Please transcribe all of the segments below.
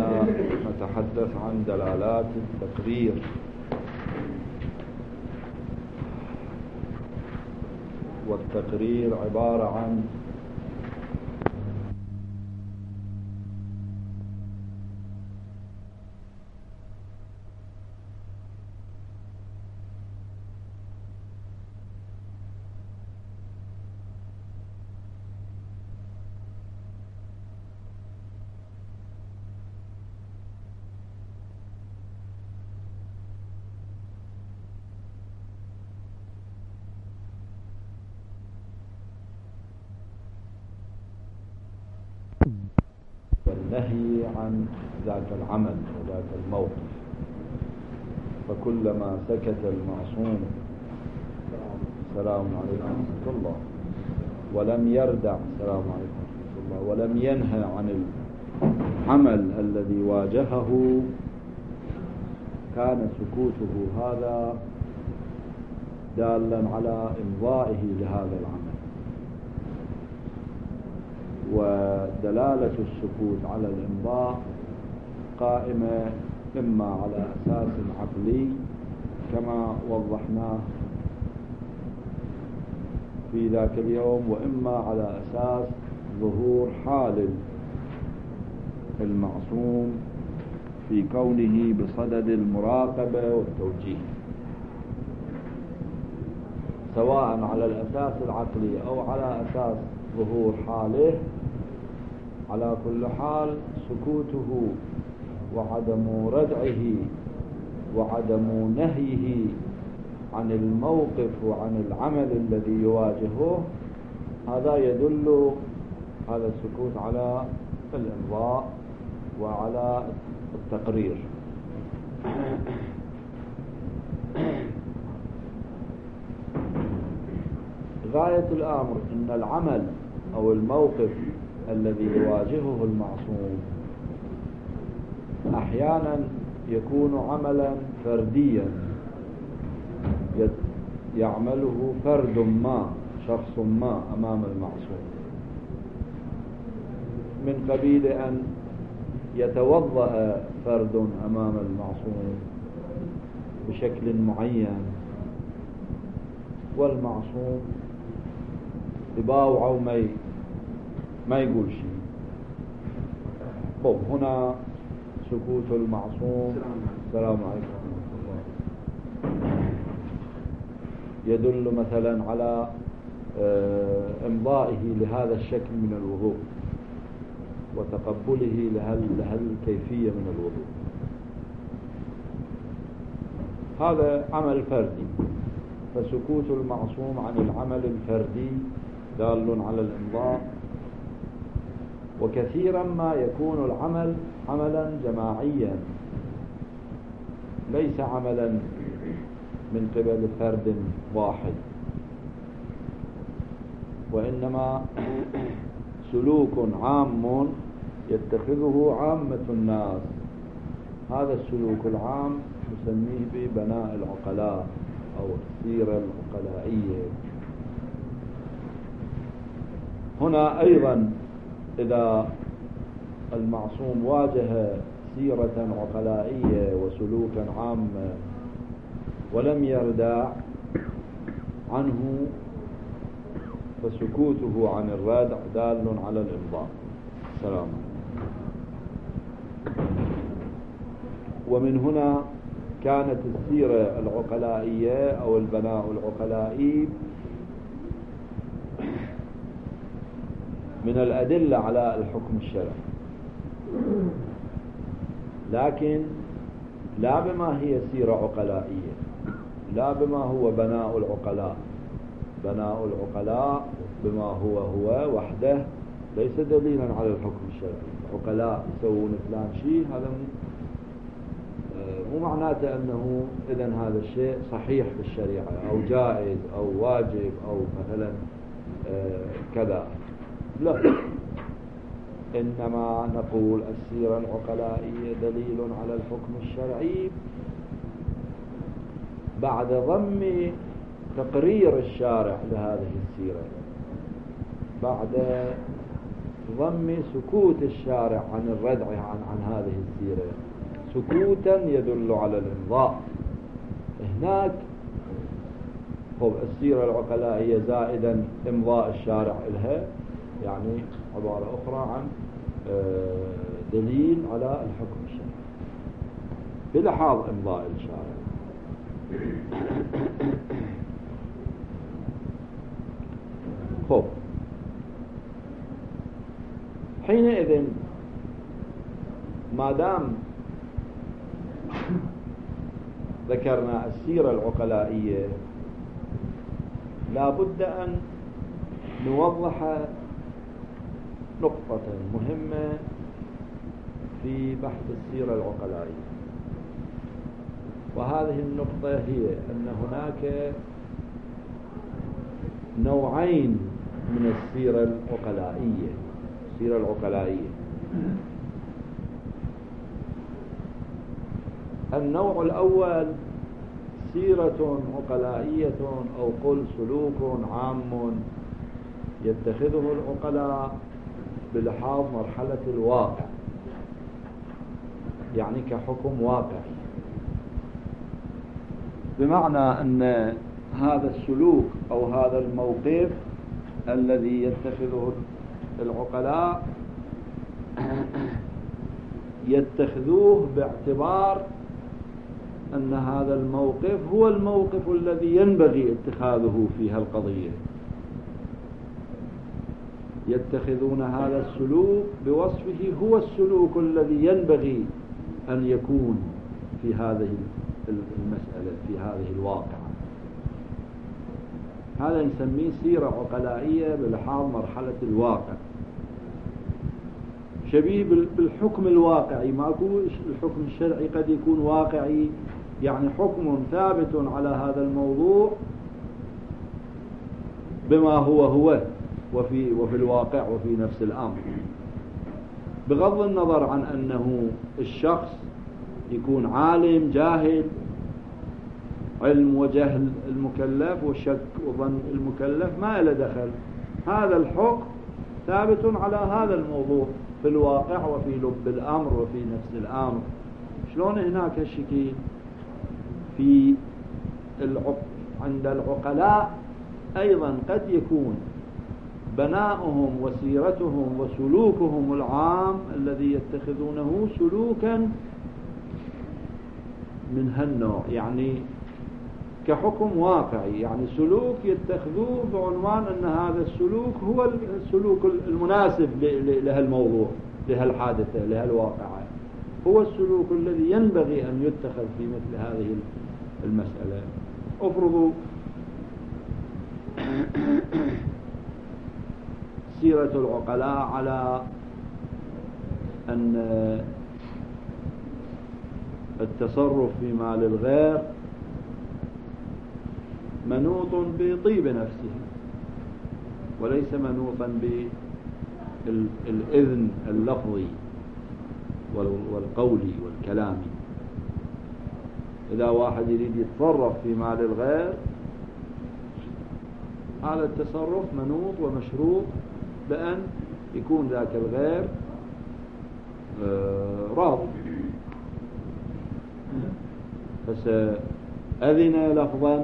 كنا نتحدث عن دلالات التقرير، والتقرير عبارة عن والنهي عن ذاك العمل وذاك الموقف. فكلما سكت المعصوم سلام عليكم ورحمة الله ولم يردع سلام عليكم ورحمة الله ولم ينهى عن العمل الذي واجهه، كان سكوته هذا دالا على إمضائه لهذا العمل. ودلالة السكوت على الإمضاء قائمة إما على أساس عقلي كما وضحناه في ذاك اليوم، وإما على أساس ظهور حال المعصوم في كونه بصدد المراقبة والتوجيه، سواء على الأساس العقلي أو على أساس ظهور حاله. على كل حال سكوته وعدم ردعه وعدم نهيه عن الموقف وعن العمل الذي يواجهه، هذا يدل هذا السكوت على الإمضاء وعلى التقرير. غاية الأمر أن العمل أو الموقف الذي يواجهه المعصوم أحيانا يكون عملا فرديا يعمله فرد ما، شخص ما أمام المعصوم، من قبيل أن يتوضأ فرد أمام المعصوم بشكل معين والمعصوم يباوع أو ما يقول شيء. طب هنا سكوت المعصوم السلام عليكم ورحمة الله يدل مثلا على إمضائه لهذا الشكل من الوضوء وتقبله لهالكيفية من الوضوء. هذا عمل فردي، فسكوت المعصوم عن العمل الفردي دال على الإمضاء. وكثيرا ما يكون العمل عملا جماعيا ليس عملا من قبل فرد واحد، وإنما سلوك عام يتخذه عامة الناس. هذا السلوك العام نسميه ببناء العقلاء أو السيرة العقلائية. هنا أيضا إذا المعصوم واجه سيرة عقلائية وسلوكا عاما ولم يردع عنه، فسكوته عن الردع دال على الإمضاء. سلام. ومن هنا كانت السيرة العقلائية أو البناء العقلائي من الأدلة على الحكم الشرعي، لكن لا بما هي سيرة عقلائية، لا بما هو بناء العقلاء. بناء العقلاء بما هو وحده ليس دليلا على الحكم الشرعي. عقلاء يسوون فلان شيء، هذا مو معناته أنه إذن هذا الشيء صحيح في الشريعة أو جائز أو واجب أو مثلا كذا، لا. إنما نقول السيرة العقلائية دليل على الحكم الشرعي بعد ضم تقرير الشارع لهذه السيرة، بعد ضم سكوت الشارع عن الردع عن هذه السيرة، سكوتا يدل على الإمضاء. هناك السيرة العقلائية زائدا إمضاء الشارع لها، يعني عبارة أخرى عن دليل على الحكم الشرعي بلحاظ إمضاء الشارع. حينئذ ما دام ذكرنا السيرة العقلائية لا بد أن نوضح نقطة مهمة في بحث السيرة العقلائية، وهذه النقطة هي أن هناك نوعين من السيرة العقلائية. السيرة العقلائية النوع الأول سيرة عقلائية أو قل سلوك عام يتخذه العقلاء بلحاظ مرحلة الواقع، يعني كحكم واقعي، بمعنى أن هذا السلوك أو هذا الموقف الذي يتخذه العقلاء يتخذوه باعتبار أن هذا الموقف هو الموقف الذي ينبغي اتخاذه في هالقضية. يتخذون هذا السلوك بوصفه هو السلوك الذي ينبغي أن يكون في هذه المسألة، في هذه الواقعة. هذا نسميه سيرة عقلائية بلحاظ مرحلة الواقع، شبيه بالحكم الواقعي. ماكو الحكم الشرعي قد يكون واقعي، يعني حكم ثابت على هذا الموضوع بما هو وفي الواقع وفي نفس الأمر، بغض النظر عن أنه الشخص يكون عالم جاهل، علم وجهل المكلف وشك وظن المكلف ما له دخل. هذا الحكم ثابت على هذا الموضوع في الواقع وفي لب الأمر وفي نفس الأمر. شلون هناك الشكل في عند العقلاء أيضا قد يكون بناؤهم وسيرتهم وسلوكهم العام الذي يتخذونه سلوكا من هالنوع، يعني كحكم واقعي، يعني سلوك يتخذوه بعنوان أن هذا السلوك هو السلوك المناسب لهالموضوع، لهالحادثة، لهالواقعة، هو السلوك الذي ينبغي أن يتخذ في مثل هذه المسألة. افرضوا سيرة العقلاء على أن التصرف في مال الغير منوط بطيب نفسه وليس منوطا بالإذن اللفظي والقولي والكلامي. إذا واحد يريد يتصرف في مال الغير، هذا التصرف منوط ومشروط بأن يكون ذاك الغير راضي، فسأذن لفظا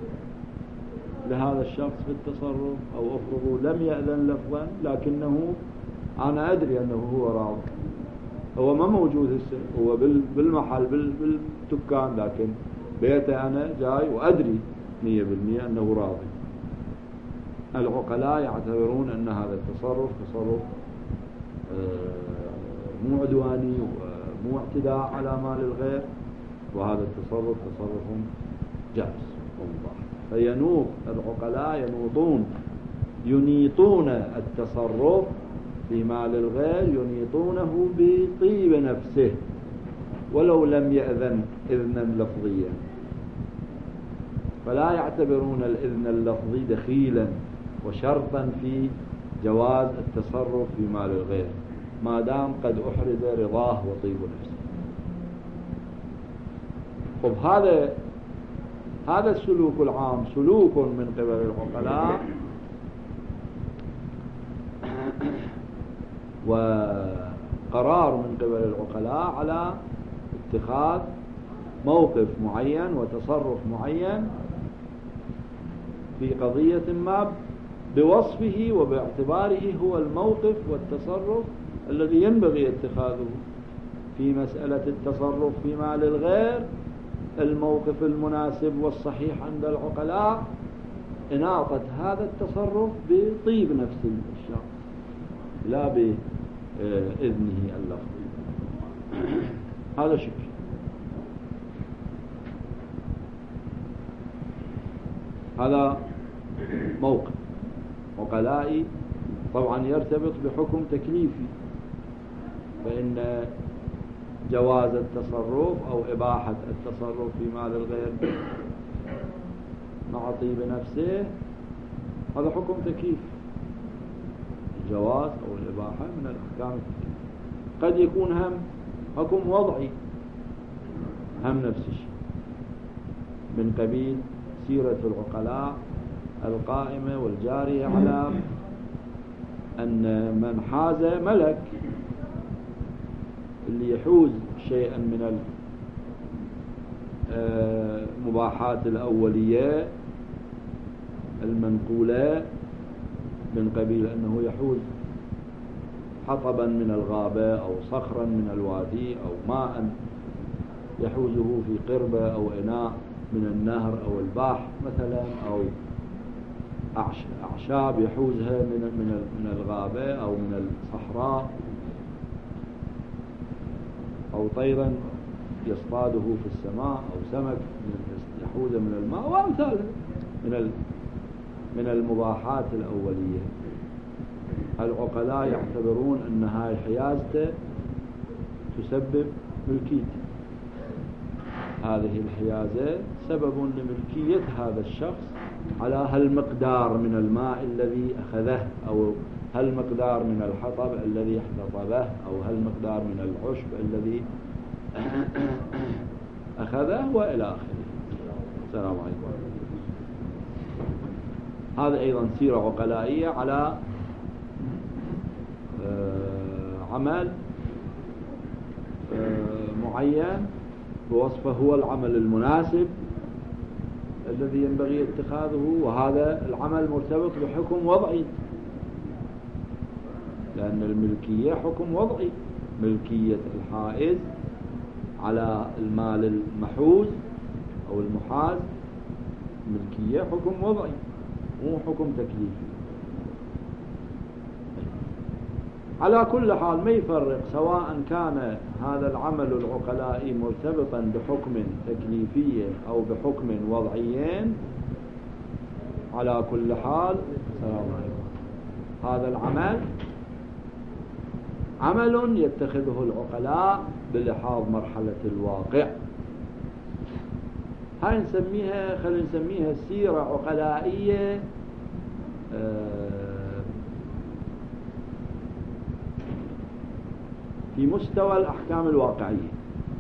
لهذا الشخص في التصرف، أو أفرضوا لم يأذن لفظا لكنه أنا أدري أنه هو راضي، هو ما موجود هسه، هو بالمحل بالدكان، لكن بيته أنا جاي وأدري 100% أنه راضي. العقلاء يعتبرون أن هذا التصرف تصرف مو عدواني ومو اعتداء على مال الغير، وهذا التصرف تصرف جائز ومباح. فينوط العقلاء ينيطون التصرف في مال الغير، ينيطونه بطيب نفسه ولو لم يأذن إذنا لفظيا، فلا يعتبرون الإذن اللفظي دخيلا وشرطا في جواز التصرف في مال الغير ما دام قد أحرز رضاه وطيب نفسه. هذا السلوك العام سلوك من قبل العقلاء وقرار من قبل العقلاء على اتخاذ موقف معين وتصرف معين في قضية ما بوصفه وباعتباره هو الموقف والتصرف الذي ينبغي اتخاذه. في مسألة التصرف في مال الغير الموقف المناسب والصحيح عند العقلاء إناطة هذا التصرف بطيب نفس الشخص لا بإذنه اللفظي. هذا شكل. هذا موقف عقلائي طبعا يرتبط بحكم تكليفي، فإن جواز التصرف أو إباحة التصرف في مال الغير مع طيب نفسه هذا حكم تكليفي. الجواز أو الإباحة من الأحكام التكليفية. قد يكون هم حكم وضعي هم نفس الشيء من قبيل سيرة العقلاء القائمة والجارية على أن من حاز ملك اللي يحوز شيئا من المباحات الأولية المنقولة من قبيل أنه يحوز حطبا من الغابة أو صخرا من الوادي أو ماء يحوزه في قربة أو إناء من النهر أو البحر مثلا، أو أعشاب يحوزها من الغابة أو من الصحراء، أو طيرا يصطاده في السماء، أو سمك يحوزه من الماء، وأمثاله من المباحات الأولية. العقلاء يعتبرون أن هاي حيازته تسبب ملكيته. هذه الحيازة سبب لملكية هذا الشخص على هالمقدار من الماء الذي أخذه، أو هالمقدار من الحطب الذي احتطبه، أو هالمقدار من العشب الذي أخذه، وإلى آخره. السلام عليكم. هذا أيضا سيرة عقلائية على عمل معين بوصفه هو العمل المناسب الذي ينبغي اتخاذه، وهذا العمل مرتبط بحكم وضعي، لأن الملكية حكم وضعي. ملكية الحائز على المال المحوز أو المحاز ملكية حكم وضعي مو حكم تكليفي. على كل حال ما يفرق سواء كان هذا العمل العقلائي مرتبطا بحكم تكليفي أو بحكم وضعي. على كل حال السلام عليكم، هذا العمل عمل يتخذه العقلاء بلحاظ مرحلة الواقع. هاي خلينا نسميها سيرة عقلائية في مستوى الأحكام الواقعية.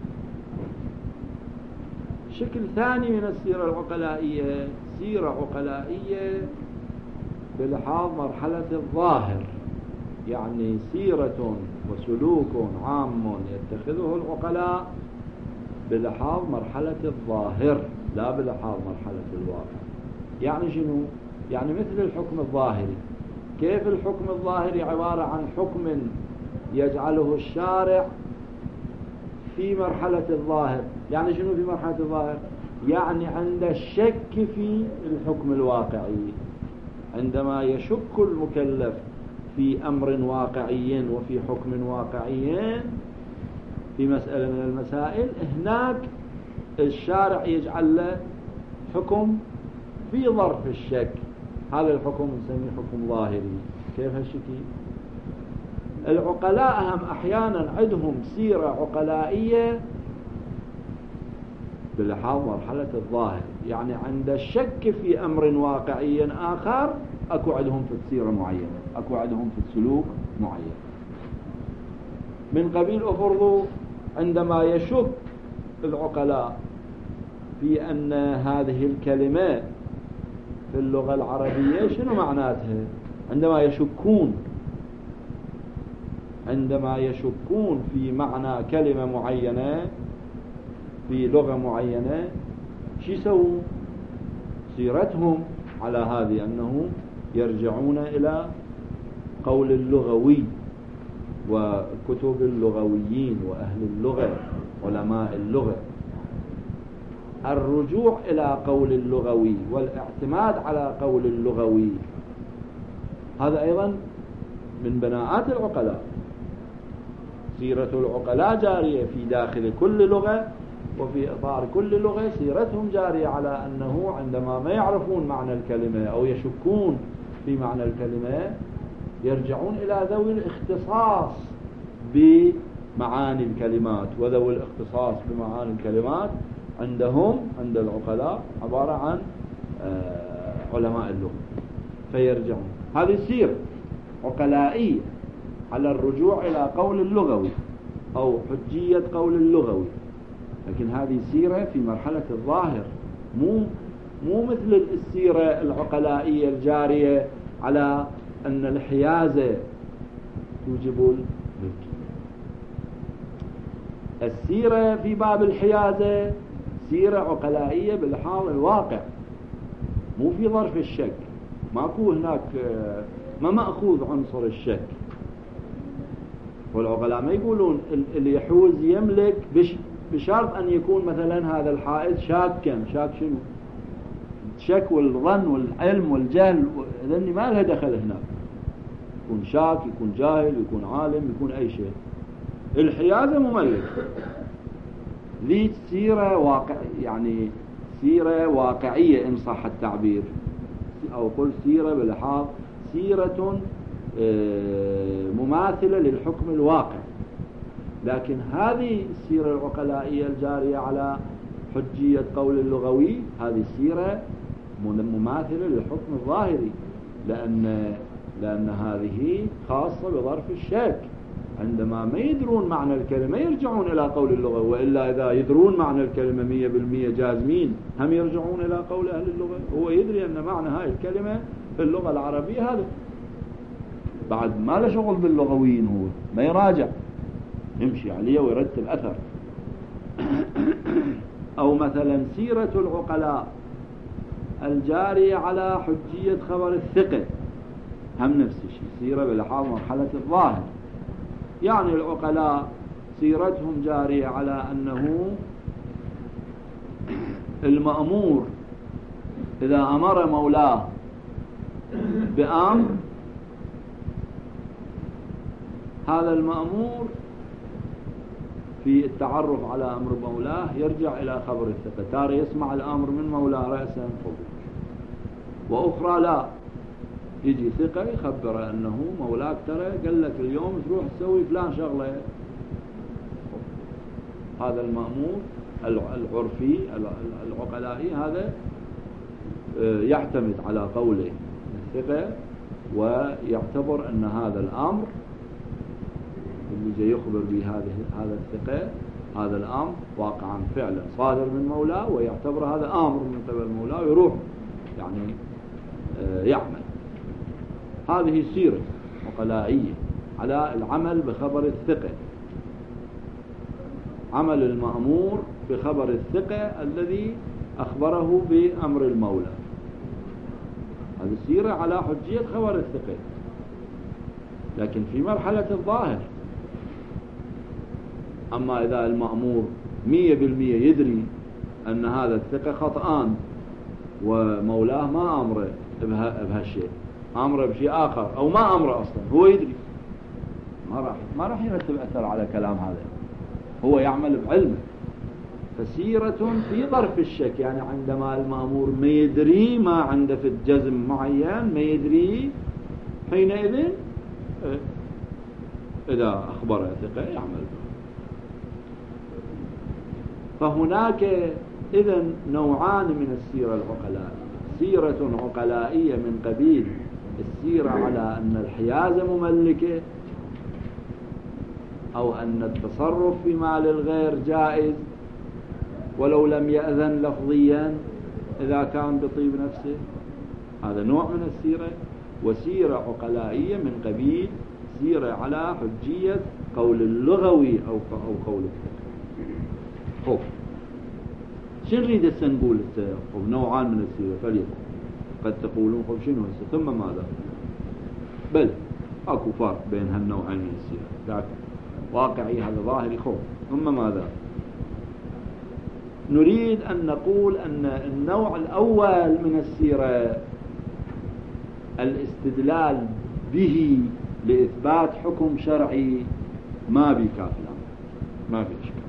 شكل ثاني من السيرة العقلائية سيرة عقلائية بلحاظ مرحلة الظاهر، يعني سيرة وسلوك عام يتخذه العقلاء بلحاظ مرحلة الظاهر لا بلحاظ مرحلة الواقع. يعني شنو؟ يعني مثل الحكم الظاهري. كيف الحكم الظاهري؟ عبارة عن حكم يجعله الشارع في مرحلة الظاهر. يعني شنو في مرحلة الظاهر؟ يعني عند الشك في الحكم الواقعي، عندما يشك المكلف في أمر واقعي وفي حكم واقعي في مسألة من المسائل، هناك الشارع يجعل له حكم في ظرف الشك. هذا الحكم نسميه حكم ظاهري. كيف هالشكل؟ العقلاء هم أحيانا عندهم سيرة عقلائية بلحاظ مرحلة الظاهر، يعني عند الشك في أمر واقعي آخر أكو عندهم في السيرة معينة، أكو عندهم في السلوك معين. من قبيل أفرضوا عندما يشك العقلاء في أن هذه الكلمة في اللغة العربية شنو معناتها، عندما يشكون عندما يشكون في معنى كلمة معينة في لغة معينة شو يسوون؟ سيرتهم على هذه أنه يرجعون إلى قول اللغوي وكتب اللغويين وأهل اللغة علماء اللغة. الرجوع إلى قول اللغوي والاعتماد على قول اللغوي هذا أيضا من بناءات العقلاء. سيرة العقلاء جارية في داخل كل لغة وفي إطار كل لغة، سيرتهم جارية على أنه عندما ما يعرفون معنى الكلمة أو يشكون في معنى الكلمة يرجعون إلى ذوي الاختصاص بمعاني الكلمات، وذوي الاختصاص بمعاني الكلمات عندهم عند العقلاء عبارة عن علماء اللغة، فيرجعون. هذه سيرة عقلائية على الرجوع إلى قول اللغوي أو حجية قول اللغوي، لكن هذه سيرة في مرحلة الظاهر، مو مثل السيرة العقلائية الجارية على أن الحيازة توجب الملكية. السيرة في باب الحيازة سيرة عقلائية بالحال الواقع، مو في ظرف الشك، ماكو هناك ما مأخوذ عنصر الشك. والعقلاء ما يقولون اللي يحوز يملك بشرط أن يكون مثلا هذا الحائز شاكا. شاك شنو؟ الشك والظن والعلم والجهل لأني ما لها دخل هناك. يكون شاك، يكون جاهل، يكون عالم، يكون أي شيء. الحيازة مملك. ذي سيرة واقع، يعني سيرة واقعية إن صح التعبير، أو قل سيرة بالحاض، سيرة مماثلة للحكم الواقع. لكن هذه السيرة العقلائية الجارية على حجية قول اللغوي هذه سيرة مماثلة للحكم الظاهري، لأن هذه خاصة بظرف الشك. عندما ما يدرون معنى الكلمة يرجعون إلى قول اللغة، وإلا إذا يدرون معنى الكلمة 100% جازمين هم يرجعون إلى قول أهل اللغة. هو يدري أن معنى هاي الكلمة في اللغة العربية هذا، بعد ما له شغل باللغويين، هو ما يراجع، يمشي عليه ويرتب أثر. أو مثلا سيرة العقلاء الجارية على حجية خبر الثقة هم نفس الشيء، سيرة بلحاظ مرحلة الظاهر. يعني العقلاء سيرتهم جارية على أنه المأمور إذا أمر مولاه بأمر، هذا المأمور في التعرف على أمر مولاه يرجع إلى خبر الثقة. تارة يسمع الأمر من مولاه رأسا قبل، وأخرى لا، يجي ثقة يخبر أنه مولاك ترى قال لك اليوم تروح تسوي فلان شغلة. هذا المأمور العرفي العقلائي هذا يعتمد على قوله الثقة، ويعتبر أن هذا الأمر اللي جاي يخبر به هذا الثقة، هذا الأمر واقعا فعلا صادر من مولاه، ويعتبر هذا أمر من قبل مولاه، ويروح يعني يعمل. هذه سيرة عقلائية على العمل بخبر الثقة، عمل المأمور بخبر الثقة الذي أخبره بأمر المولى. هذه سيرة على حجية خبر الثقة، لكن في مرحلة الظاهر. أما إذا المأمور 100% يدري أن هذا الثقة خطأان ومولاه ما أمره بهالشيء، أمره بشيء آخر، أو ما أمره أصلا، هو يدري، ما راح يرتب أثر على كلام هذا، هو يعمل بعلمه. فسيرة في ظرف الشك، يعني عندما المأمور ما يدري، ما عنده في الجزم معين، ما يدري، حينئذ إذا أخبر ثقة يعمل. فهناك إذن نوعان من السيرة العقلاء: سيرة عقلائية من قبيل السيرة على أن الحيازة مملكة، أو أن التصرف في مال الغير جائز ولو لم يأذن لفظيا إذا كان بطيب نفسه، هذا نوع من السيرة. وسيرة عقلائية من قبيل السيرة على حجية قول اللغوي أو قول الفقه. خوف شنو نريد هسه نقول نوعان من السيرة فليكن قد تقولون خوف شنو هسه ثم ماذا؟ بل اكو فرق بين هالنوعين من السيرة، لكن واقعي هذا ظاهري خوف. ثم ماذا؟ نريد أن نقول أن النوع الأول من السيرة الاستدلال به لإثبات حكم شرعي ما بكاف، ما في إشكال.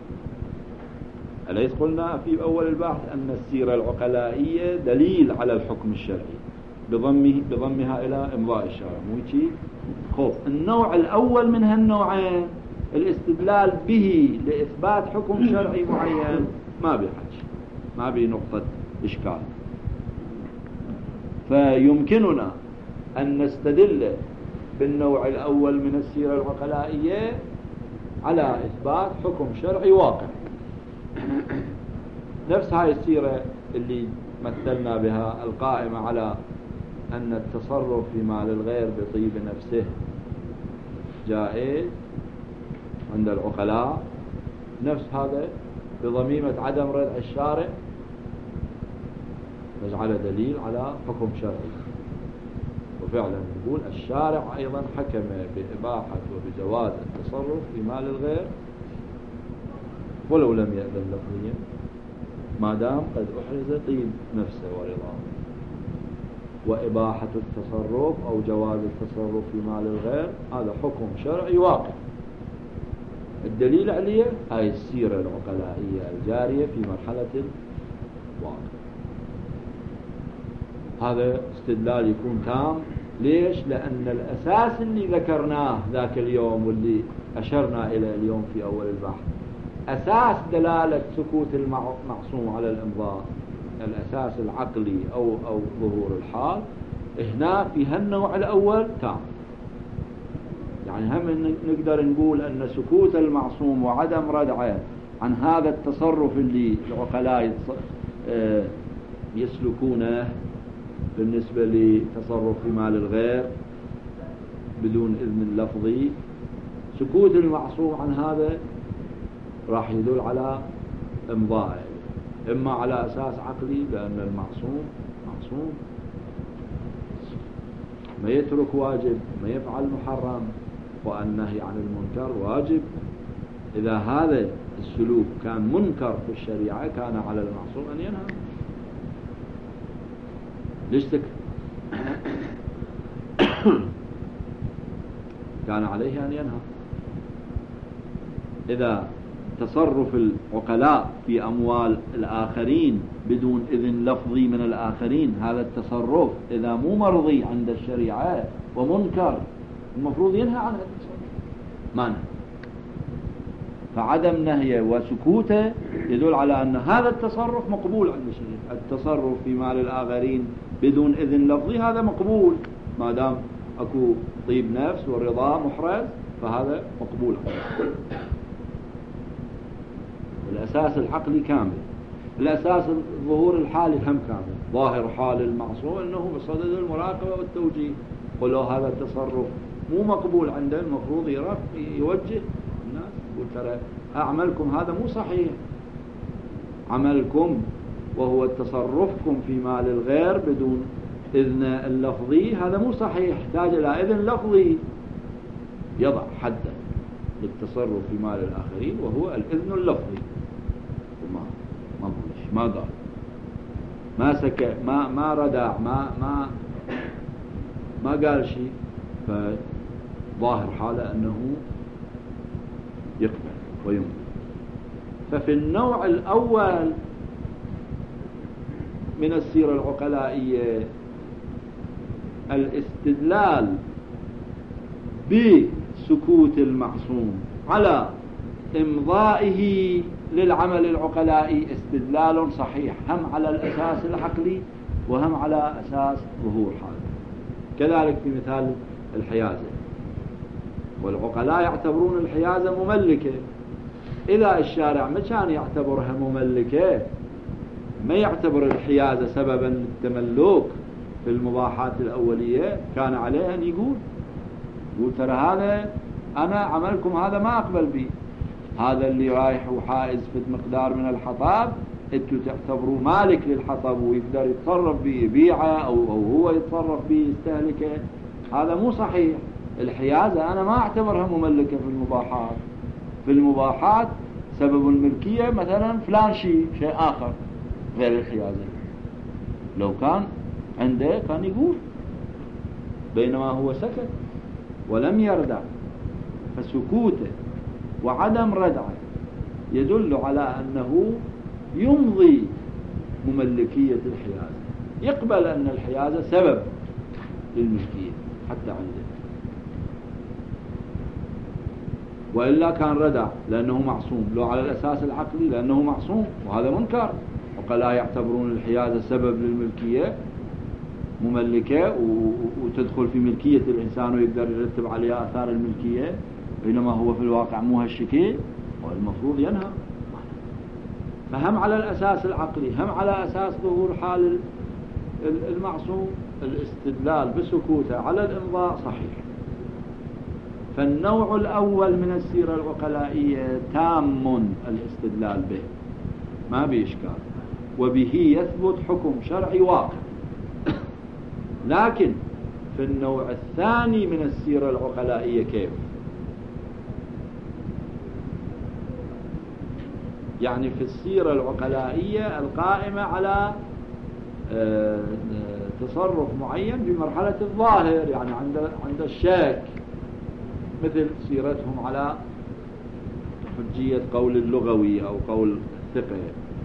أليس قلنا في أول البحث أن السيرة العقلائية دليل على الحكم الشرعي بضمها إلى إمضاء الشرع، مو شيء خوف. النوع الأول من هالنوعين الاستدلال به لإثبات حكم شرعي معين ما بحج، ما بنقطة إشكال. فيمكننا أن نستدل بالنوع الأول من السيرة العقلائية على إثبات حكم شرعي واقع. نفس هاي السيرة اللي مثلنا بها القائمة على أن التصرف في مال الغير بطيب نفسه جائز عند العقلاء، نفس هذا بضميمة عدم ردع الشارع نجعل دليل على حكم شرعي. وفعلا نقول الشارع أيضا حكم بإباحة وبجواز التصرف في مال الغير ولو لم يأذن لفظيا ما دام قد أحرز طيب نفسه ورضاه. وإباحة التصرف أو جواز التصرف في مال الغير هذا حكم شرعي واقع. الدليل عليه هاي السيرة العقلائية الجارية في مرحلة الواقع. هذا استدلال يكون تام. ليش؟ لأن الأساس اللي ذكرناه ذاك اليوم واللي أشرنا إلى اليوم في أول البحث، أساس دلالة سكوت المعصوم على الإمضاء، الأساس العقلي أو ظهور الحال، هنا في هالنوع الأول تام. يعني هم نقدر نقول أن سكوت المعصوم وعدم ردعه عن هذا التصرف اللي العقلاء يسلكونه بالنسبة لتصرف في مال الغير بدون إذن لفظي، سكوت المعصوم عن هذا راح يدل على إمضائه، إما على أساس عقلي لأن المعصوم معصوم ما يترك واجب ما يفعل محرم، والنهي عن المنكر واجب. إذا هذا السلوك كان منكر في الشريعة كان على المعصوم أن ينهى. ليش كان عليه أن ينهى. إذا تصرف العقلاء في أموال الآخرين بدون إذن لفظي من الآخرين، هذا التصرف إذا مو مرضي عند الشريعة ومنكر المفروض ينهى عن هذا التصرف، ما نهى. فعدم نهيه وسكوته يدل على أن هذا التصرف مقبول عند الشريعة. التصرف في مال الآخرين بدون إذن لفظي هذا مقبول ما دام أكو طيب نفس والرضا محرز، فهذا مقبول. الأساس العقلي كامل، الأساس الظهور الحالي هم كامل. ظاهر حال المعصوم أنه بصدد المراقبة والتوجيه، ولو هذا التصرف مو مقبول عنده المفروض يوجه الناس يقول ترى أعملكم هذا مو صحيح، عملكم وهو تصرفكم في مال الغير بدون إذن اللفظي هذا مو صحيح، يحتاج إلى إذن لفظي يضع حدا للتصرف في مال الآخرين وهو الإذن اللفظي. ما قال ما سكت ما ردع ما قال شيء، فظاهر حاله أنه يقبل ويمضي. ففي النوع الأول من السيرة العقلائية الاستدلال بسكوت المعصوم على إمضائه للعمل العقلائي استدلال صحيح، هم على الأساس العقلي وهم على أساس ظهور حاله. كذلك في مثال الحيازة، والعقلاء يعتبرون الحيازة مملكة. إذا الشارع ما كان يعتبرها مملكة، ما يعتبر الحيازة سببا للتملك في المباحات الأولية، كان عليه أن يقول يقول ترى هذا أنا عملكم هذا ما أقبل به، هذا اللي رايح وحائز في مقدار من الحطب انتوا تعتبروه مالك للحطب ويقدر يتصرف به يبيعه أو هو يتصرف به يستهلكه، هذا مو صحيح. الحيازة أنا ما أعتبرها مملكة في المباحات. في المباحات سبب الملكية مثلا فلان شيء آخر غير الحيازة، لو كان عنده كان يقول، بينما هو سكت ولم يردع، فسكوته وعدم ردعه يدل على أنه يمضي مملكية الحيازة، يقبل أن الحيازة سبب للملكية حتى عنده، وإلا كان ردع لأنه معصوم، لو على الأساس العقلي لأنه معصوم، وهذا منكر. وقلا يعتبرون الحيازة سبب للملكية مملكة وتدخل في ملكية الإنسان ويقدر يرتب عليها آثار الملكية، بينما هو في الواقع مو هالشكل، والمفروض ينهى. فهم على الأساس العقلي هم على أساس ظهور حال المعصوم الاستدلال بسكوته على الإمضاء صحيح. فالنوع الأول من السيرة العقلائية تام الاستدلال به ما بإشكال، وبه يثبت حكم شرعي واقع. لكن في النوع الثاني من السيرة العقلائية كيف؟ يعني في السيرة العقلائية القائمة على تصرف معين بمرحلة الظاهر، يعني عند الشك، مثل سيرتهم على حجية قول اللغوي أو قول الثقة.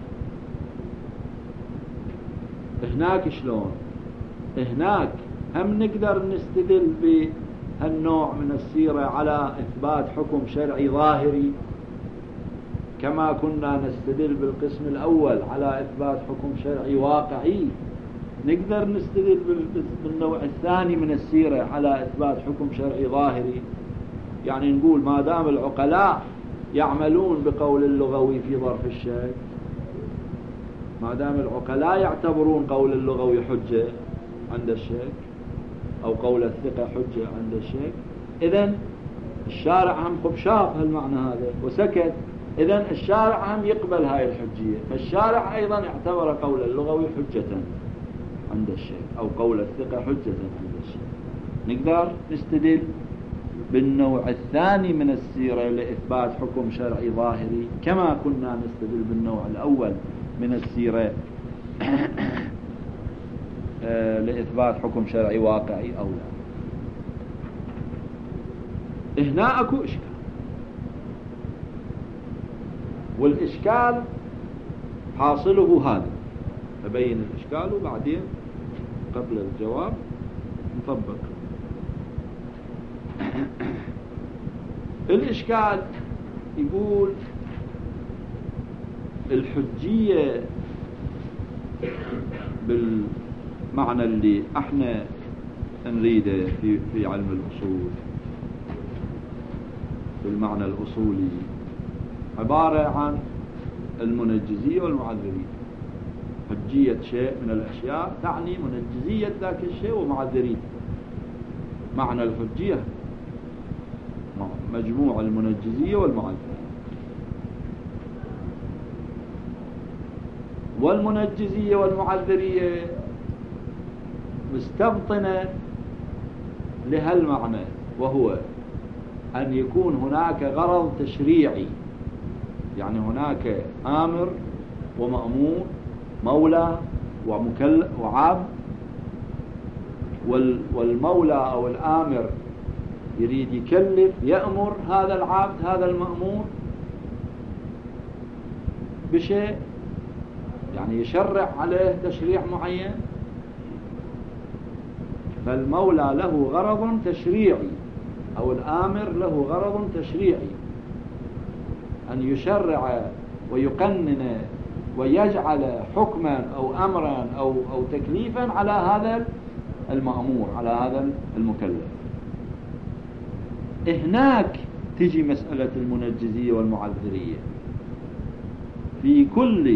هناك شلون؟ هناك هم نقدر نستدل بهالنوع من السيرة على إثبات حكم شرعي ظاهري، كما كنا نستدل بالقسم الأول على إثبات حكم شرعي واقعي. نقدر نستدل بالنوع الثاني من السيرة على إثبات حكم شرعي ظاهري، يعني نقول ما دام العقلاء يعملون بقول اللغوي في ظرف الشك، ما دام العقلاء يعتبرون قول اللغوي حجة عند الشك أو قول الثقة حجة عند الشك، إذن الشارع هم خبشاف هالمعنى هذا وسكت، إذن الشارع هم يقبل هاي الحجية، فالشارع أيضا اعتبر قول اللغوي حجة عند الشك أو قول الثقة حجة عند الشك. نقدر نستدل بالنوع الثاني من السيرة لإثبات حكم شرعي ظاهري كما كنا نستدل بالنوع الأول من السيرة لإثبات حكم شرعي واقعي أو لا. هنا أكو إشكال، والإشكال حاصله هذا، أبين الإشكال وبعدين قبل الجواب نطبق. الإشكال يقول الحجية بالمعنى اللي احنا نريده في علم الأصول، بالمعنى الأصولي، عبارة عن المنجزية والمعذرية. حجية شيء من الأشياء تعني منجزية ذاك الشيء ومعذرية. معنى الحجية مجموع المنجزية والمعذرية. والمنجزية والمعذرية مستبطنة لهالمعنى، وهو أن يكون هناك غرض تشريعي، يعني هناك آمر ومأمور، مولى ومكلف وعبد، والمولى أو الآمر يريد يكلف يأمر هذا العبد هذا المأمور بشيء، يعني يشرع عليه تشريع معين. فالمولى له غرض تشريعي أو الآمر له غرض تشريعي، أن يشرع ويقنن ويجعل حكما أو أمرا أو تكليفا على هذا المأمور، على هذا المكلف. هناك تجي مسألة المنجزية والمعذرية. في كل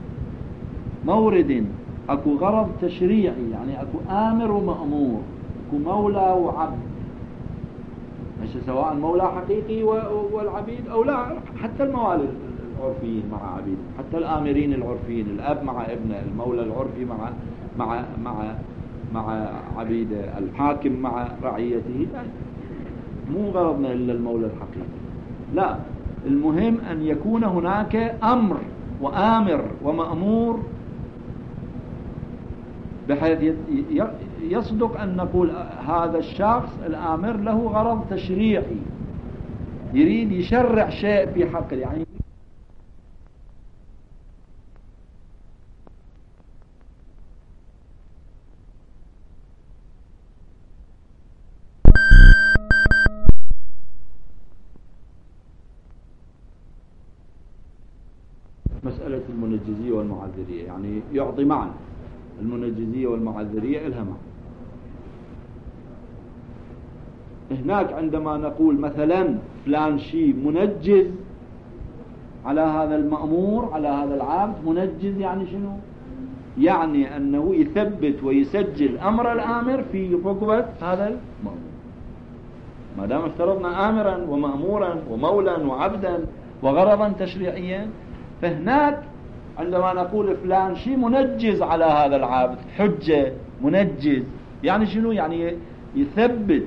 مورد أكو غرض تشريعي، يعني أكو آمر ومأمور، أكو مولى وعبد، سواء مولى حقيقي والعبيد أو لا، حتى الموالي العرفيين مع عبيد، حتى الآمرين العرفيين، الأب مع ابنه، المولى العرفي مع عبيده، الحاكم مع رعيته. مو غرضنا إلا المولى الحقيقي، لا، المهم أن يكون هناك أمر وآمر ومأمور، بحيث يصدق أن نقول هذا الشخص الآمر له غرض تشريعي، يريد يشرع شيء في حقه. يعني مسألة المنجزية والمعذرية، يعني يعطي معنى. المنجزية والمعذرية إلها معنى. هناك عندما نقول مثلا فلان شيء منجز على هذا المأمور، على هذا العبد، منجز يعني شنو؟ يعني أنه يثبت ويسجل أمر الآمر في رقبة هذا المأمور. ما دام افترضنا آمرا ومأمورا ومولا وعبدا وغرضا تشريعيا، فهناك عندما نقول فلان شيء منجز على هذا العبد، حجة، منجز يعني شنو؟ يعني يثبت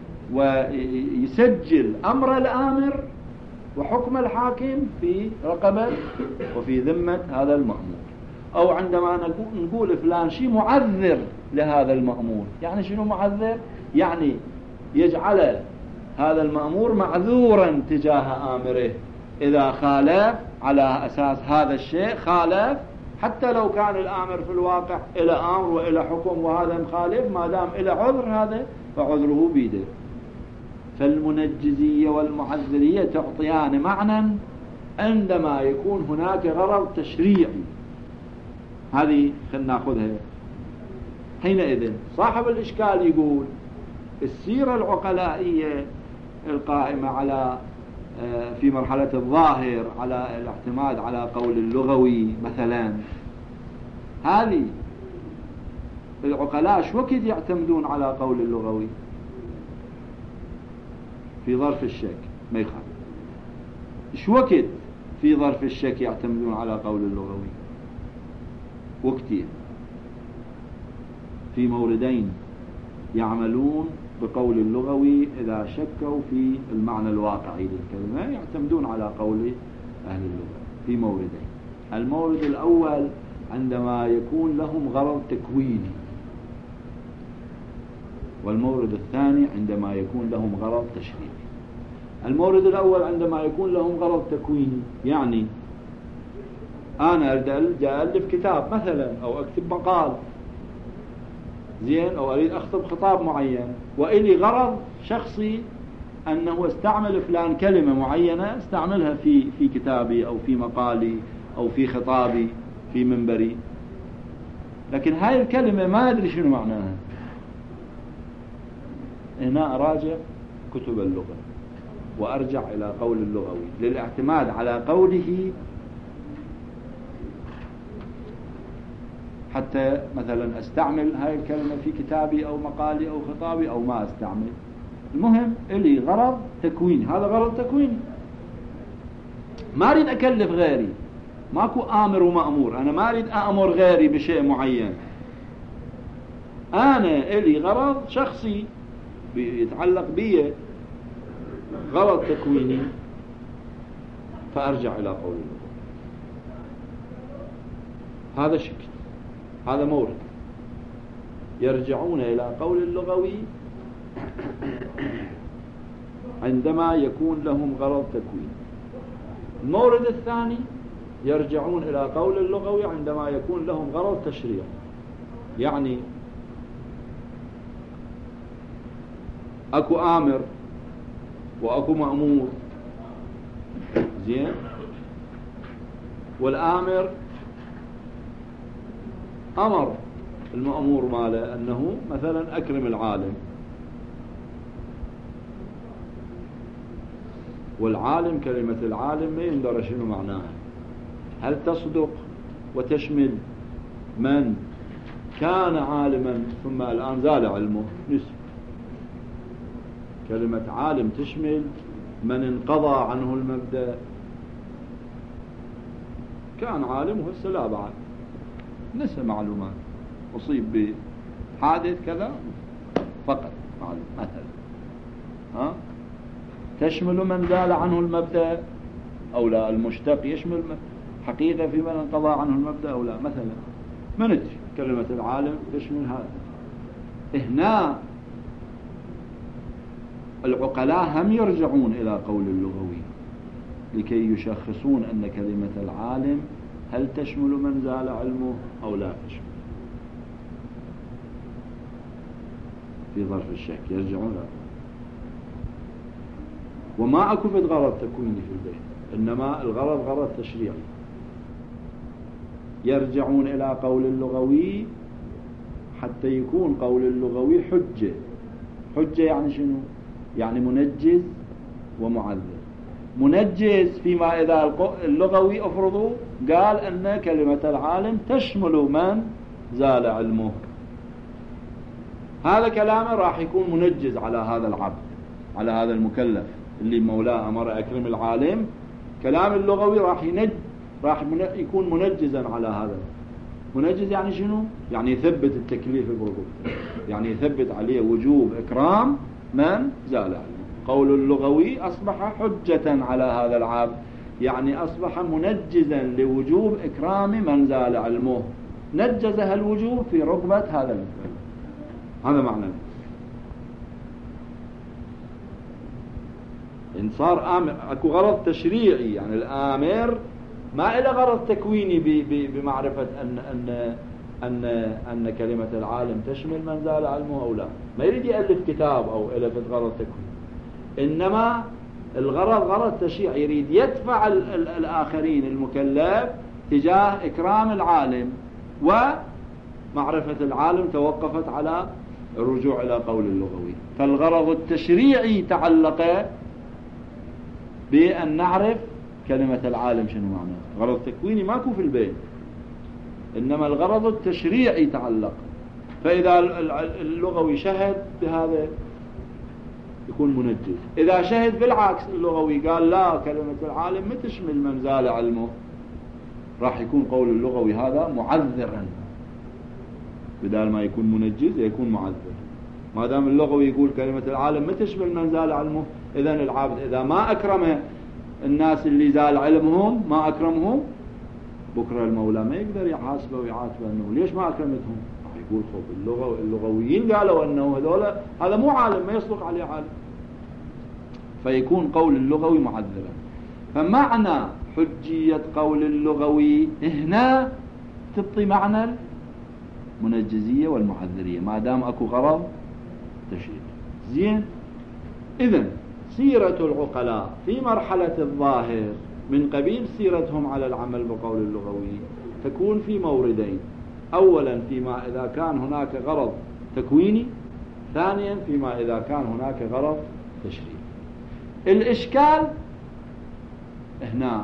ويسجل أمر الآمر وحكم الحاكم في رقبة وفي ذمة هذا المأمور. أو عندما نقول فلان شيء معذر لهذا المأمور، يعني شنو معذر؟ يعني يجعل هذا المأمور معذورا تجاه آمره إذا خالف، على أساس هذا الشيء خالف، حتى لو كان الآمر في الواقع إلى أمر وإلى حكم وهذا مخالف، ما دام إلى عذر هذا فعذره بيده. فالمنجزية والمعذرية تعطيان معنى عندما يكون هناك غرض تشريعي. هذه خلنا ناخذها. حينئذ صاحب الإشكال يقول السيرة العقلائية القائمة على في مرحلة الظاهر على الاعتماد على قول اللغوي مثلا، هذه العقلاء شو وقت يعتمدون على قول اللغوي؟ في ظرف الشك ما يخالف. شو وقت في ظرف الشك يعتمدون على قول اللغوي؟ وقتين، في موردين يعملون بقول اللغوي إذا شكوا في المعنى الواقعي للكلمة، يعتمدون على قول أهل اللغة في موردين. المورد الأول عندما يكون لهم غرض تكويني، والمورد الثاني عندما يكون لهم غرض تشريعي. المورد الأول عندما يكون لهم غرض تكويني، يعني أنا أريد ألف كتاب مثلا أو أكتب مقال زين، أو أريد أخطب خطاب معين، وإلي غرض شخصي أنه استعمل فلان كلمة معينة، استعملها في كتابي أو في مقالي أو في خطابي في منبري، لكن هاي الكلمة ما أدري شنو معناها. هنا أراجع كتب اللغة وأرجع إلى قول اللغوي للاعتماد على قوله، حتى مثلا استعمل هاي الكلمة في كتابي أو مقالي أو خطابي أو ما استعمل. المهم إلي غرض تكويني، هذا غرض تكويني. ما أريد أكلف غيري، ماكو آمر ومأمور، أنا ما أريد أأمر غيري بشيء معين، أنا إلي غرض شخصي يتعلق بي، غرض تكويني، فأرجع إلى قول الله. هذا شكل، هذا مورد. يرجعون إلى قول اللغوي عندما يكون لهم غرض تكوين. المورد الثاني يرجعون إلى قول اللغوي عندما يكون لهم غرض تشريع، يعني أكو آمر وأكو مأمور زين، والآمر أمر المأمور ماله أنه مثلا أكرم العالم، والعالم كلمة العالم ما يندر شنو معناها، هل تصدق وتشمل من كان عالما ثم الآن زال علمه نسب، كلمة عالم تشمل من انقضى عنه المبدأ، كان عالم وهسه لا بعد نسى معلومات، أصيب بحادث كذا فقط معلوم مثلا، تشمل من زال عنه المبدأ أو لا؟ المشتق يشمل حقيقة في من انقضى عنه المبدأ أو لا؟ مثلا ما ندري، كلمة العالم تشمل هذا. هنا العقلاء هم يرجعون إلى قول اللغوي لكي يشخصون أن كلمة العالم هل تشمل من زال علمه أو لا تشمل. في ظرف الشك يرجعون له. وما أكو في غرض تكويني في البيت، إنما الغرض غرض تشريعي. يرجعون إلى قول اللغوي حتى يكون قول اللغوي حجة. حجة يعني شنو؟ يعني منجز ومعذر. منجز فيما إذا اللغوي أفرضوا قال أن كلمة العالم تشمل من زال علمه، هذا كلامه راح يكون منجز على هذا العبد، على هذا المكلف اللي مولاه أمر أكرم العالم. كلام اللغوي راح يكون منجزا على هذا. منجز يعني شنو؟ يعني يثبت التكليف برغبته، يعني يثبت عليه وجوب إكرام من زال علمه. قول اللغوي أصبح حجة على هذا العبد، يعني أصبح منجزا لوجوب إكرام من زال علمه، نجزها الوجوب في رغبة هذا المكلف. هذا معنى. إن صار آمر أكو غرض تشريعي، يعني الآمر ما إلى غرض تكويني بمعرفة أن كلمة العالم تشمل من زال علمه أو لا. ما يريد يألف كتاب أو إلى غرض تكويني، إنما الغرض غرض تشريعي، يريد يدفع الآخرين المكلف تجاه إكرام العالم، ومعرفة العالم توقفت على الرجوع إلى قول اللغوي. فالغرض التشريعي تعلق بأن نعرف كلمة العالم شنو معناه. غرض تكويني ماكو في البيت، إنما الغرض التشريعي تعلق. فإذا اللغوي شهد بهذا يكون منجز. إذا شهد بالعكس اللغوي قال لا كلمة العالم ما تشمل من زال علمه، راح يكون قول اللغوي هذا معذرا، بدال ما يكون منجز يكون معذر. ما دام اللغوي يقول كلمة العالم ما تشمل من زال علمه، إذن العابد إذا ما أكرم الناس اللي زال علمهم، ما أكرمهم، بكرة المولى ما يقدر يحاسبه ويعاتبه أنه ليش ما أكرمتهم. راح يقول خب اللغويين قالوا أنه هذا مو عالم، ما يصدق عليه عالم. فيكون قول اللغوي معذرا. فمعنى حجية قول اللغوي هنا تبطي معنى المنجزية والمعذرية ما دام أكو غرض تشريع. زين. إذن سيرة العقلاء في مرحلة الظاهر من قبيل سيرتهم على العمل بقول اللغوي تكون في موردين: أولا فيما إذا كان هناك غرض تكويني، ثانيا فيما إذا كان هناك غرض تشريعي. الإشكال هنا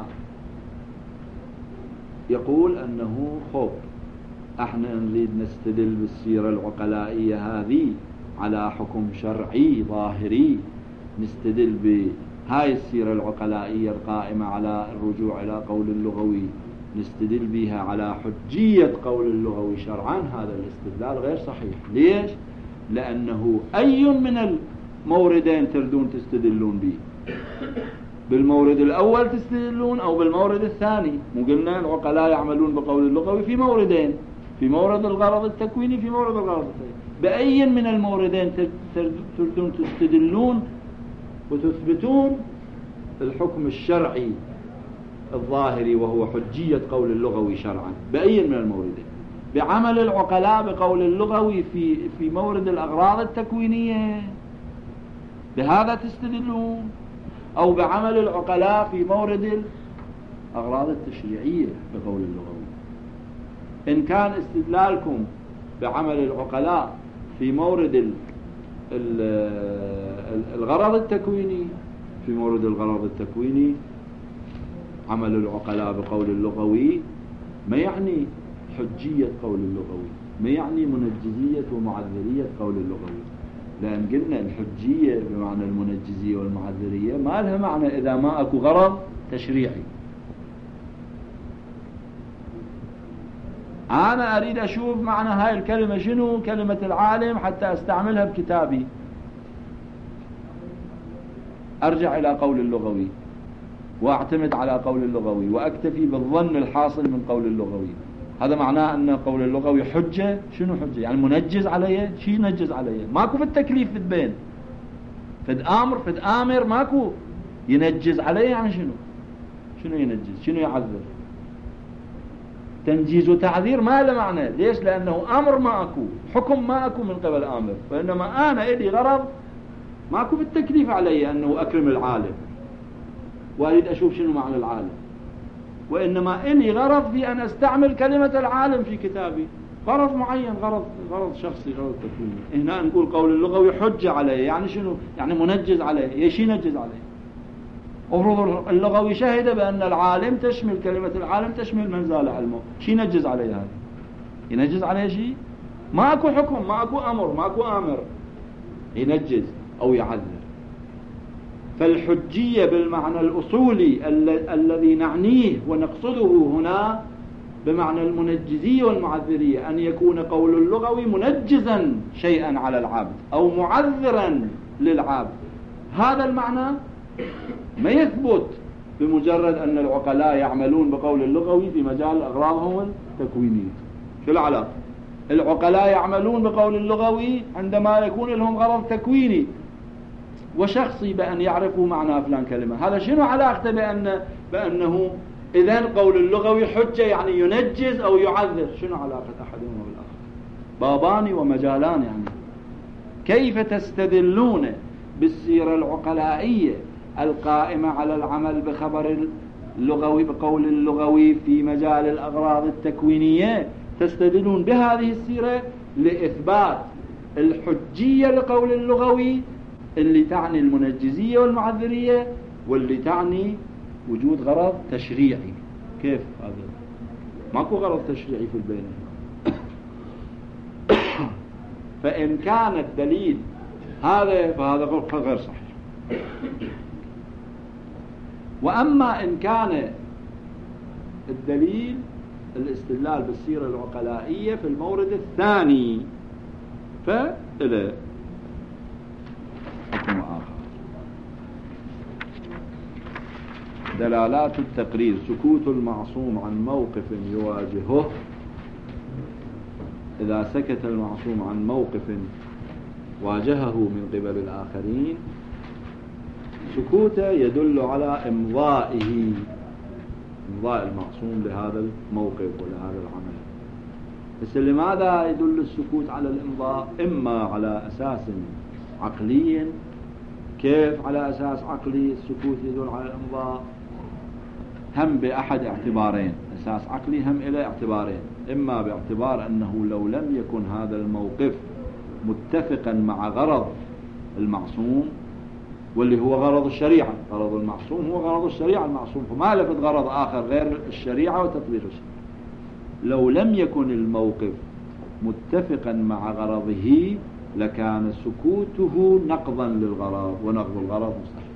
يقول أنه خب احنا نريد نستدل بالسيرة العقلائية هذه على حكم شرعي ظاهري، نستدل بهاي السيرة العقلائية القائمة على الرجوع إلى قول اللغوي، نستدل بها على حجية قول اللغوي شرعا. هذا الاستدلال غير صحيح. ليش؟ لأنه أي من الموردين تردون تستدلون به؟ بالمورد الأول تستدلون أو بالمورد الثاني؟ مو قلنا العقلاء يعملون بقول اللغوي في موردين، في مورد الغرض التكويني في مورد الغرض التكويني. بأي من الموردين تردون تستدلون وتثبتون الحكم الشرعي الظاهري وهو حجية قول اللغوي شرعا؟ بأي من الموردين؟ بعمل العقلاء بقول اللغوي في مورد الأغراض التكوينية، بهذا تستدلون، أو بعمل العقلاء في مورد الأغراض التشريعية بقول اللغوي؟ إن كان استدلالكم بعمل العقلاء في مورد الغرض التكويني، في مورد الغرض التكويني عمل العقلاء بقول اللغوي ما يعني حجية قول اللغوي، ما يعني منجزية ومعذرية قول اللغوي، لأن قلنا الحجية بمعنى المنجزية والمعذرية ما لها معنى إذا ما أكو غرض تشريعي. أنا أريد أشوف معنى هاي الكلمة شنو، كلمة العالم، حتى أستعملها بكتابي، أرجع إلى قول اللغوي وأعتمد على قول اللغوي وأكتفي بالظن الحاصل من قول اللغوي. هذا معناه أن قول اللغوي حجة. شنو حجة؟ يعني منجز عليه. شي ينجز عليه؟ ماكو في التكليف في البين، فد آمر فد آمر ماكو ينجز عليه. يعني شنو ينجز؟ شنو يعذر؟ تنجيز وتعذير ما له معنى. ليش؟ لأنه أمر ما أكو، حكم ما أكو من قبل آمر، وإنما أنا إلي غرض ماكو بالتكليف علي أنه أكرم العالم وأريد أشوف شنو معنى العالم، وإنما إلي غرض في أن أستعمل كلمة العالم في كتابي، غرض معين، غرض شخصي، غرض تكويني. هنا نقول قول اللغوي حجة عليه. يعني شنو؟ يعني منجز عليه. ايش ينجز عليه؟ أفرض اللغوي شهد بأن العالم تشمل، كلمة العالم تشمل من زال علمه، شي ينجز عليه؟ هذا ينجز عليه شيء؟ ما أكو حكم، ما أكو أمر، ما أكو آمر ينجز أو يعذر. فالحجية بالمعنى الأصولي الذي نعنيه ونقصده هنا بمعنى المنجزية والمعذرية أن يكون قول اللغوي منجزا شيئا على العبد أو معذرا للعبد. هذا المعنى ما يثبت بمجرد أن العقلاء يعملون بقول اللغوي في مجال أغراضهم التكوينية. شو العلاقة؟ العقلاء يعملون بقول اللغوي عندما يكون لهم غرض تكويني وشخصي بأن يعرفوا معنى فلان كلمة. هذا شنو علاقته بأنه إذن قول اللغوي حجة يعني ينجز أو يعذر؟ شنو علاقة أحدهما بالآخر؟ بابان ومجالان. يعني كيف تستدلون بالسيرة العقلائية القائمة على العمل بخبر اللغوي بقول اللغوي في مجال الأغراض التكوينية، تستدلون بهذه السيرة لإثبات الحجية لقول اللغوي اللي تعني المنجزية والمعذرية، واللي تعني وجود غرض تشريعي؟ كيف هذا؟ ماكو غرض تشريعي في البين. فإن كان الدليل هذا فهذا غير صحيح. وأما إن كان الدليل الاستدلال بالسيرة العقلائية في المورد الثاني فإلى حكم آخر. دلالات التقرير: سكوت المعصوم عن موقف يواجهه. إذا سكت المعصوم عن موقف واجهه من قبل الآخرين، سكوته يدل على إمضاء المعصوم لهذا الموقف ولهذا العمل. بس لماذا يدل السكوت على الإمضاء؟ إما على أساس عقلي. كيف على أساس عقلي السكوت يدل على الإمضاء؟ هم بأحد اعتبارين، أساس عقلي هم إلى اعتبارين. إما باعتبار أنه لو لم يكن هذا الموقف متفقا مع غرض المعصوم، واللي هو غرض الشريعة، غرض المعصوم هو غرض الشريعة، المعصوم فما لفت غرض آخر غير الشريعة وتطبيق الشريعة. لو لم يكن الموقف متفقا مع غرضه لكان سكوته نقضا للغرض، ونقض الغرض مستحيل.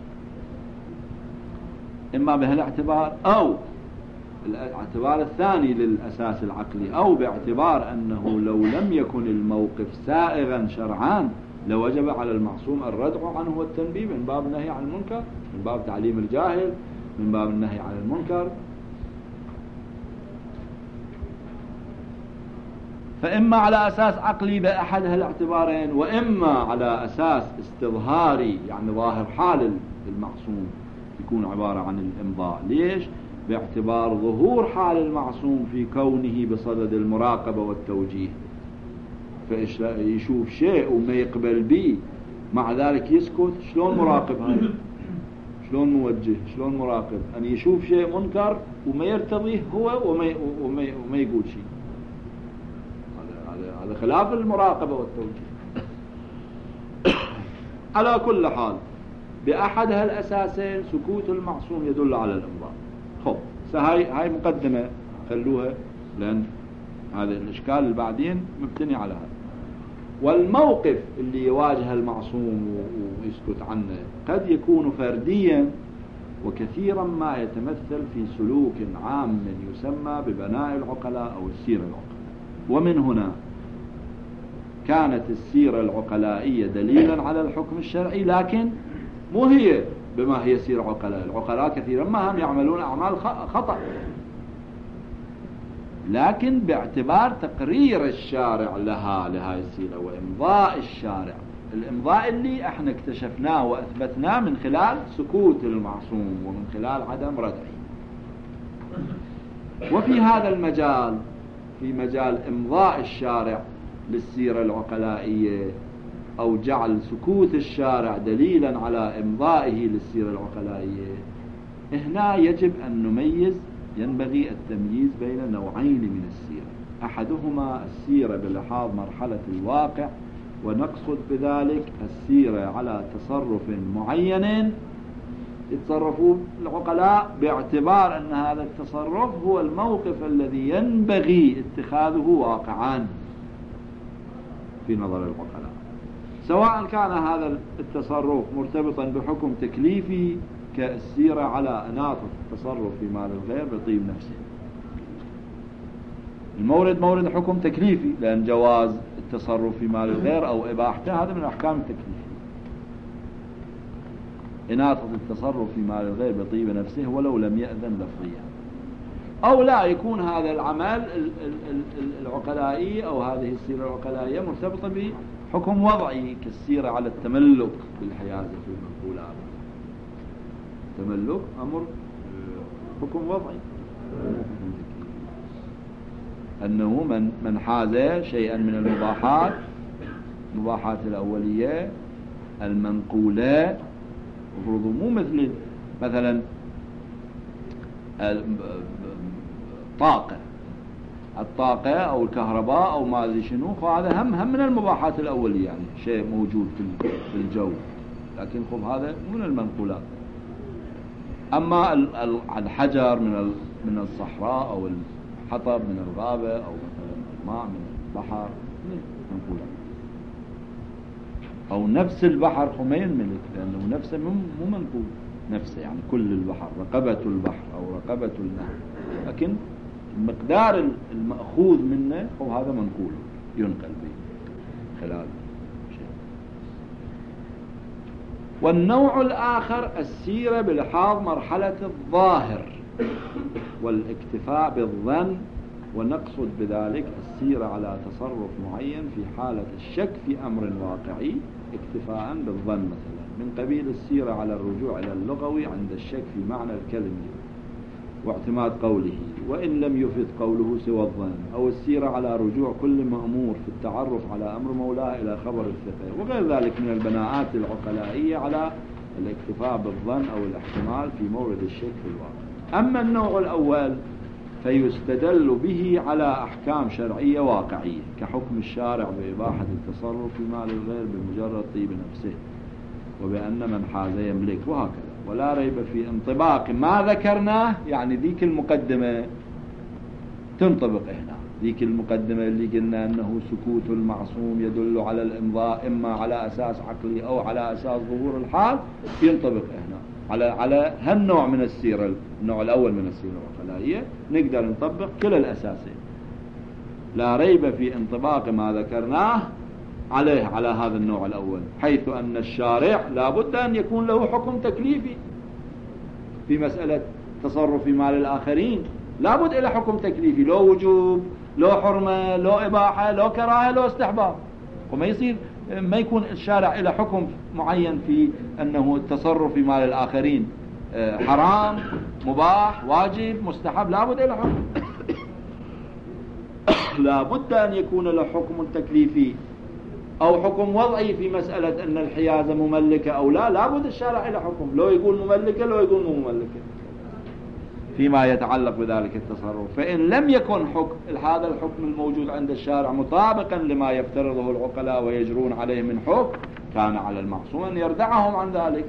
إما بهالاعتبار أو الاعتبار الثاني للأساس العقلي، أو باعتبار أنه لو لم يكن الموقف سائغا شرعان لوجب على المعصوم الردع عنه والتنبيه، من باب النهي عن المنكر، من باب تعليم الجاهل، من باب النهي عن المنكر. فإما على أساس عقلي بأحد هالاعتبارين، وإما على أساس استظهاري، يعني ظاهر حال المعصوم يكون عبارة عن الإمضاء. ليش؟ باعتبار ظهور حال المعصوم في كونه بصدد المراقبة والتوجيه، فيشوف شيء وما يقبل به مع ذلك يسكت. شلون مراقب هذا؟ شلون موجه؟ شلون مراقب؟ أن يشوف شيء منكر وما يرتضيه هو وما يقول شيء. هذا خلاف المراقبة والتوجيه. على كل حال بأحد هالأساسين سكوت المعصوم يدل على الإمضاء. خب هاي مقدمة خلوها، لأن هذا الإشكال اللي بعدين مبتني على هذا. والموقف اللي يواجه المعصوم ويسكت عنه قد يكون فرديا، وكثيرا ما يتمثل في سلوك عام يسمى ببناء العقلاء أو السيرة العقلاء. ومن هنا كانت السيرة العقلائية دليلا على الحكم الشرعي، لكن مو هي بما هي سيرة عقلاء. العقلاء كثيرا ما هم يعملون أعمال خطأ، لكن باعتبار تقرير الشارع لهذه السيرة وإمضاء الشارع، الإمضاء اللي احنا اكتشفناه وأثبتناه من خلال سكوت المعصوم ومن خلال عدم ردعه. وفي هذا المجال، في مجال إمضاء الشارع للسيرة العقلائية أو جعل سكوت الشارع دليلا على إمضائه للسيرة العقلائية، هنا يجب أن نميز، ينبغي التمييز بين نوعين من السيرة. أحدهما السيرة بلحاظ مرحلة الواقع، ونقصد بذلك السيرة على تصرف معين يتصرفوا العقلاء باعتبار أن هذا التصرف هو الموقف الذي ينبغي اتخاذه واقعا في نظر العقلاء، سواء كان هذا التصرف مرتبطا بحكم تكليفي كالسيرة على أناطة التصرف في مال الغير بطيب نفسه. المورد مورد حكم تكليفي، لأن جواز التصرف في مال الغير أو إباحته هذا من أحكام التكليف. إناطة التصرف في مال الغير بطيب نفسه ولو لم يأذن لفظيا، أو لا يكون هذا العمل العقلائي أو هذه السيرة العقلائية مرتبطة بحكم وضعي كالسيرة على التملك بالحيازة في المنقولات. التملك أمر حكم وضعي، أنه من حاز شيئا من المباحات الأولية المنقولة، مفروض مو مثلا الطاقة أو الكهرباء أو ما أدري شنو، فهذا هم من المباحات الأولية، يعني شيء موجود في الجو، لكن خب هذا من المنقولات. أما الحجر من الصحراء أو الحطب من الغابة أو مثلا الماء من البحر منقولات، أو نفس البحر ما ينملك، لأنه نفسه مو منقول نفسه، يعني كل البحر، رقبة البحر أو رقبة النهر، لكن المقدار المأخوذ منه هو هذا منقول ينقل به خلال شيء. والنوع الآخر السيرة بلحاظ مرحلة الظاهر والاكتفاء بالظن، ونقصد بذلك السيرة على تصرف معين في حالة الشك في أمر واقعي اكتفاء بالظن، مثلا من قبيل السيرة على الرجوع إلى اللغوي عند الشك في معنى الكلمة واعتماد قوله وإن لم يفد قوله سوى الظن، أو السيرة على رجوع كل مأمور في التعرف على أمر مولاه إلى خبر الثقة، وغير ذلك من البناءات العقلائية على الاكتفاء بالظن أو الاحتمال في مورد الشك في الواقع. أما النوع الأول فيستدل به على أحكام شرعية واقعية كحكم الشارع بإباحة التصرف في مال الغير بمجرد طيب نفسه، وبأن من حاز يملك، وهكذا. ولا ريب في انطباق ما ذكرناه، يعني ذيك المقدمة تنطبق هنا، ذيك المقدمة اللي قلنا أنه سكوت المعصوم يدل على الإمضاء إما على أساس عقلي أو على أساس ظهور الحال، ينطبق هنا على هالنوع من السيرة، النوع الأول من السيرة العقلائية نقدر نطبق كل الأساسين. لا ريب في انطباق ما ذكرناه عليه على هذا النوع الأول، حيث أن الشارع لا بد أن يكون له حكم تكليفي في مسألة تصرف مال الآخرين، لا بد إلى حكم تكليفي، لو وجوب لو حرمة لو إباحة لو كراهة لو استحباب، وما يصير ما يكون الشارع إلى حكم معين في أنه التصرف في مال الآخرين حرام مباح واجب مستحب، لا بد إلى حكم لا بد أن يكون له حكم تكليفي أو حكم وضعي في مسألة أن الحيازة مملكة أو لا بد الشارع إلى حكم، لو يقول مملكة لو يقول مو مملكة فيما يتعلق بذلك التصرف. فإن لم يكن هذا الحكم الموجود عند الشارع مطابقا لما يفترضه العقلاء ويجرون عليه من حكم، كان على المعصوم أن يردعهم عن ذلك.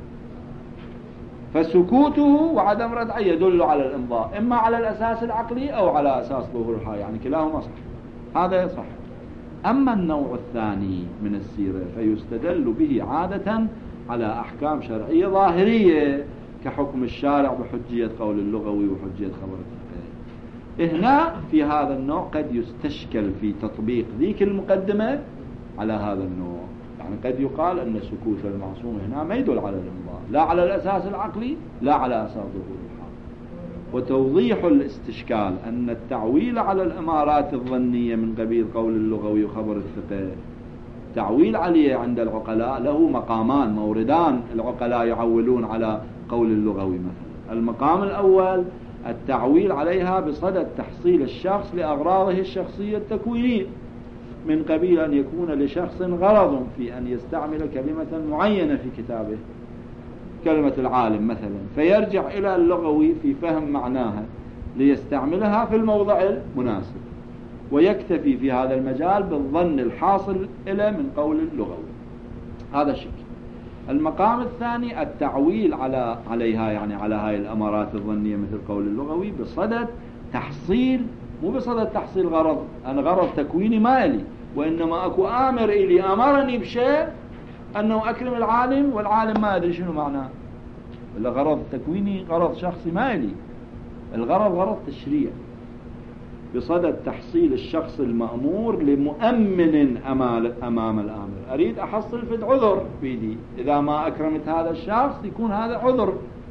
فسكوته وعدم ردعه يدل على الإمضاء إما على الأساس العقلي أو على أساس ظهور الحال، يعني كلاهما صح، هذا يصح. أما النوع الثاني من السيرة فيستدل به عادة على أحكام شرعية ظاهرية كحكم الشارع بحجية قول اللغوي وحجية خبر الفقه. هنا في هذا النوع قد يستشكل في تطبيق ذيك المقدمة على هذا النوع، يعني قد يقال أن سكوت المعصوم هنا ما يدل على الإمضاء لا على الأساس العقلي لا على أساس ظهور الحال. وتوضيح الاستشكال أن التعويل على الإمارات الظنية من قبيل قول اللغوي وخبر الفقه تعويل عليه عند العقلاء له مقامان موردان. العقلاء يعولون على قول اللغوي مثلا. المقام الأول التعويل عليها بصدد تحصيل الشخص لأغراضه الشخصية التكوينية من قبيل أن يكون لشخص غرض في أن يستعمل كلمة معينة في كتابه كلمة العالم مثلا، فيرجع إلى اللغوي في فهم معناها ليستعملها في الموضع المناسب، ويكتفي في هذا المجال بالظن الحاصل إلى من قول اللغوي. هذا شيء. المقام الثاني التعويل عليها يعني على هاي الأمارات الظنية مثل قول اللغوي بصدد تحصيل، مو بصدد تحصيل غرض، أنا غرض تكويني ما إلي، وإنما أكو آمر إلي أمرني بشيء أنه أكرم العالم والعالم ما أدري شنو معناه. الغرض تكويني غرض شخصي ما إلي، الغرض غرض تشريع بصدد تحصيل الشخص المأمور لمؤمن أمام الآمر. أريد أحصل فد عذر بيدي، إذا ما أكرمت هذا الشخص يكون هذا عذر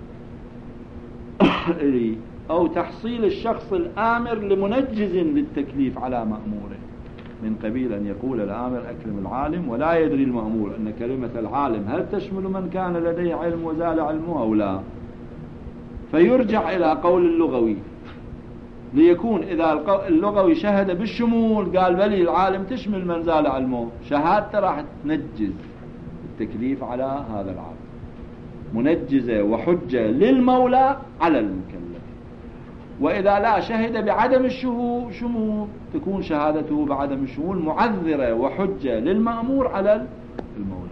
لي، أو تحصيل الشخص الآمر لمنجز للتكليف على مأموره من قبيل أن يقول الآمر أكرم العالم ولا يدري المأمور أن كلمة العالم هل تشمل من كان لديه علم وزال علمه أو لا، فيرجع إلى قول اللغوي ليكون إذا اللغوي شهد بالشمول قال بلي العالم تشمل من زال علمه، شهادته راح تنجز التكليف على هذا العالم، منجزة وحجة للمولى على المكلف. وإذا لا شهد بعدم الشمول تكون شهادته بعدم الشمول معذرة وحجة للمأمور على المولى.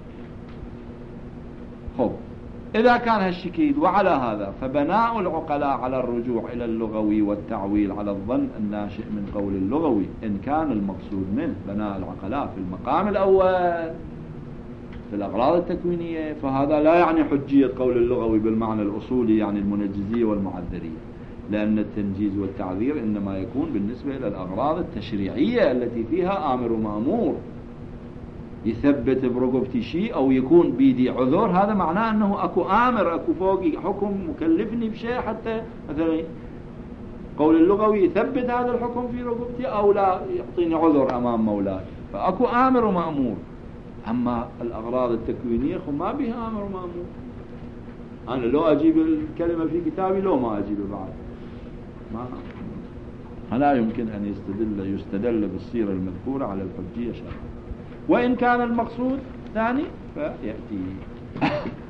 خب إذا كان هالشكل وعلى هذا فبناء العقلاء على الرجوع إلى اللغوي والتعويل على الظن الناشئ من قول اللغوي إن كان المقصود منه بناء العقلاء في المقام الأول في الأغراض التكوينية، فهذا لا يعني حجية قول اللغوي بالمعنى الأصولي يعني المنجزية والمعذرية، لأن التنجيز والتعذير إنما يكون بالنسبة إلى الأغراض التشريعية التي فيها آمر ومأمور يثبت برقبتي شيء أو يكون بيدي عذر، هذا معناه أنه أكو آمر أكو فوقي حكم مكلفني بشيء، حتى مثلا قول اللغوي يثبت هذا الحكم في رقبتي أو لا يعطيني عذر أمام مولاي، فأكو آمر ومأمور. أما الأغراض التكوينية ما بها آمر ومأمور، أنا لو أجيب الكلمة في كتابي لو ما أجيبه بعد ما لا يمكن أن يستدل بالسيرة المذكورة على الحجية شرعا، وإن كان المقصود ثاني فيأتي